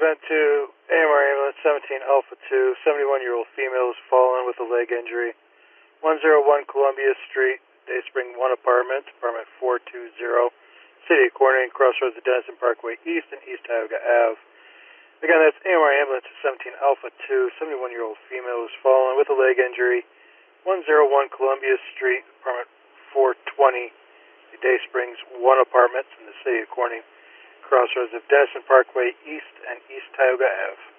event to AMR Ambulance 17 Alpha 2, 71-year-old female has fallen with a leg injury. 101 Columbia Street, Dayspring 1 Apartment, Apartment 420, City of Corning, crossroads of Denison Parkway East and East Tioga Ave. Again, that's AMR Ambulance 17 Alpha 2, 71-year-old female has fallen with a leg injury. 101 Columbia Street, Apartment 420, Daysprings 1 Apartments in the City of Corning, crossroads of Denison Parkway East and East Tioga Ave.